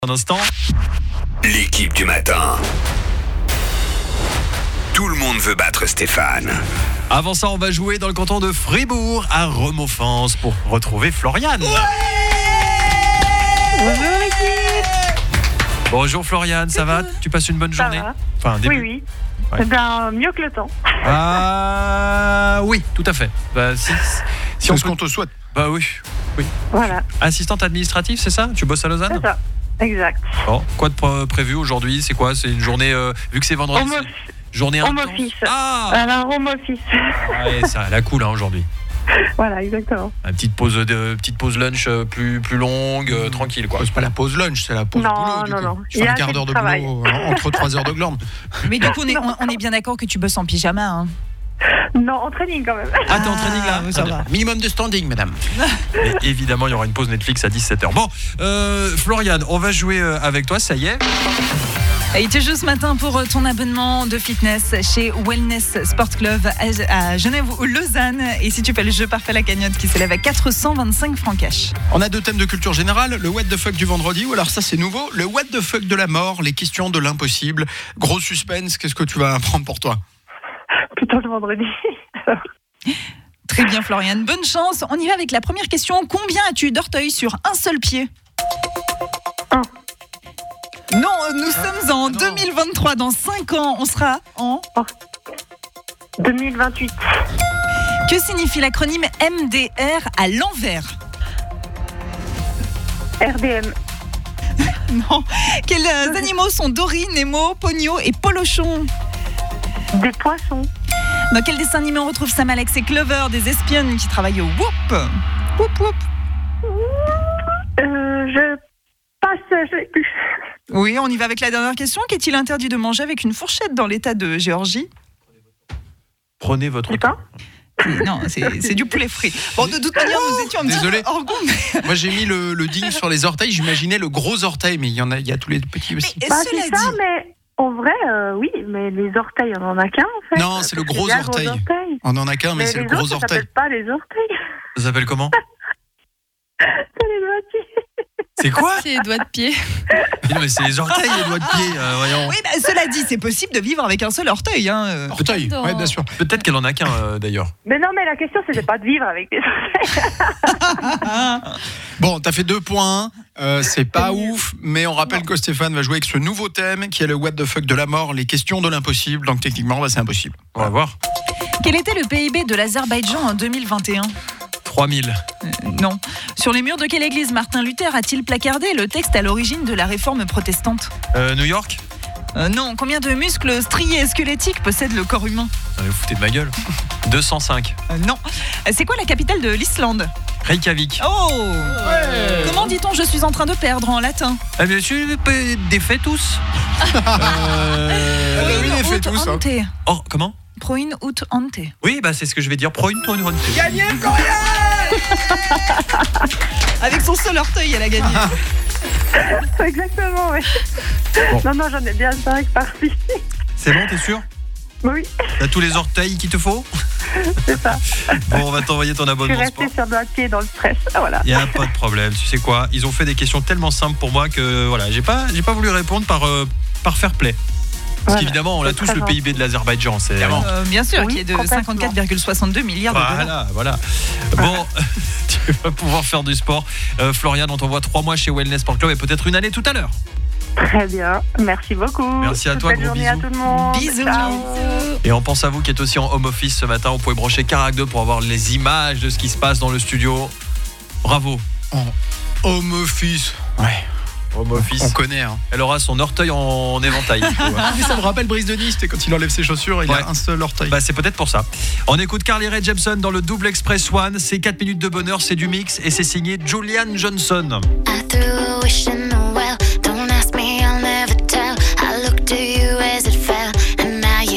Un instant. L'équipe du matin. Tout le monde veut battre Stéphane. Avant ça, on va jouer dans le canton de Fribourg à Remoffens pour retrouver Floriane. Bonjour l'équipe. Bonjour Floriane, ça va ? Tu passes une bonne journée ? Va. Enfin, un début. Oui. Ouais. Eh bien, mieux que le temps. Ah oui, tout à fait. Bah, si C'est on ce peut... qu'on te souhaite. Bah oui. Voilà, Assistante administrative, c'est ça ? Tu bosses à Lausanne ? c'est ça. Exact. Bon, quoi de prévu aujourd'hui ? C'est quoi ? C'est une journée, vu que c'est vendredi, Home c'est journée home intense. office. Ah Alors, home office. ouais, ça, la cool aujourd'hui. Voilà, exactement. Une petite pause lunch plus longue, tranquille quoi. C'est pas la pause lunch, c'est la pause Non, boulot. Du non, coup. non. Je Il y fais a un quart assez d'heure de de boulot entre 3 heures de glande. Mais du coup, on est bien d'accord que tu bosses en pyjama. Hein. Non, en training quand même. Ah, t'es en training là ? Ça va. Minimum de standing, madame. Et évidemment, il y aura une pause Netflix à 17h. Bon, Floriane, on va jouer avec toi, ça y est. Et tu joues ce matin pour ton abonnement de fitness chez Wellness Sport Club à Genève ou Lausanne. Et si tu fais le jeu parfait, la cagnotte qui s'élève à 425 francs cash. On a 2 thèmes de culture générale, le what the fuck du vendredi, ou alors ça c'est nouveau, le what the fuck de la mort, les questions de l'impossible. Gros suspense, qu'est-ce que tu vas prendre pour toi ? Plutôt le vendredi. Très bien, Floriane. Bonne chance. On y va avec la première question. Combien as-tu d'orteils sur un seul pied ? 1. Non, nous sommes en 2023. Dans 5 ans, on sera en... 2028. Que signifie l'acronyme MDR à l'envers ? RDM. Non. Quels animaux sont Dory, Nemo, Pogno et Polochon ? Des poissons. Dans quel dessin animé on retrouve Sam, Alex et Clover, des espionnes qui travaillent au Whoop ? Whoop Whoop. Je passe, je sais plus. Oui, on y va avec la dernière question. Qu'est-il interdit de manger avec une fourchette dans l'état de Géorgie ? Prenez votre Du pain. Non, c'est du poulet frit. Bon, de toute manière, nous étions un petit Désolé. peu hors goût, mais... Moi j'ai mis le digne sur les orteils, j'imaginais le gros orteil, mais il y a tous les petits aussi. Mais Bah, cela c'est ça, dit... mais en vrai, oui, mais les orteils, on en a qu'un en fait. Non, c'est le Parce gros qu'il y a orteil. On en a qu'un, mais c'est les le gros autres, ça orteil. s'appelle pas les orteils. Ça s'appelle comment ? C'est les doigts de pied. C'est quoi ? C'est les doigts de pied. Non, mais c'est les orteils, les doigts de pied, voyons. Oui, bah, cela dit, c'est possible de vivre avec un seul orteil. Hein. Orteil, ouais, bien sûr. Peut-être qu'elle en a qu'un d'ailleurs. Mais non, mais la question, c'était pas de vivre avec des orteils. Bon, t'as fait 2 points, c'est pas ouf, mais on rappelle que Stéphane va jouer avec ce nouveau thème qui est le what the fuck de la mort, les questions de l'impossible, donc techniquement, bah, c'est impossible. On va voir. Quel était le PIB de l'Azerbaïdjan en 2021 ? 3000. Non. Sur les murs de quelle église Martin Luther a-t-il placardé le texte à l'origine de la réforme protestante ? New York ? Non. Combien de muscles striés et squelettiques possède le corps humain ? Vous foutez de ma gueule. 205. Non. C'est quoi la capitale de l'Islande ? Reykjavik. Oh Comment dit-on je suis en train de perdre en latin ? Ah bien sûr, défait tous. oui, les fait tous, hein. ante. Oh, comment ? Proin ut ante. Oui, bah c'est ce que je vais dire. Pro une. Gagné, Florian! Avec son seul orteil, elle a gagné. Exactement, oui. Bon. Non, j'en ai bien 5 par-ci. C'est bon, t'es sûr ? Oui, T'as tous les orteils qu'il te faut ? c'est ça. Bon, on va t'envoyer ton Je suis abonnement restée sport. sur doigt de pied dans le stress. Voilà. Il n'y a pas de problème. Tu sais quoi ? Ils ont fait des questions tellement simples pour moi que voilà, j'ai pas voulu répondre par fair play. Parce Voilà. qu'évidemment, on a C'est tous très le gentil. PIB de l'Azerbaïdjan. C'est Évidemment. Bien sûr, Oui, qui est de complètement. 54,62 milliards de dollars. Voilà. Bon, tu vas pouvoir faire du sport. Floriane, on t'envoie 3 mois chez Wellness Sport Club et peut-être une année tout à l'heure. Très bien. Merci beaucoup. Merci à toi, Belle gros journée à bisous. tout le monde. Bisous. Ciao. Et on pense à vous qui êtes aussi en home office ce matin. Vous pouvez brancher Carac 2 pour avoir les images de ce qui se passe dans le studio. Bravo. Home office. Ouais, Home office. on connaît. Hein. Elle aura son orteil en éventail. du coup, hein. Ça me rappelle Brice de Nice, et quand il enlève ses chaussures, il Ouais. a un seul orteil. Bah, c'est peut-être pour ça. On écoute Carly Rae Jepsen dans le Double Express One. C'est 4 minutes de bonheur, c'est du mix et c'est signé Julian Johnson. I threw a wish in the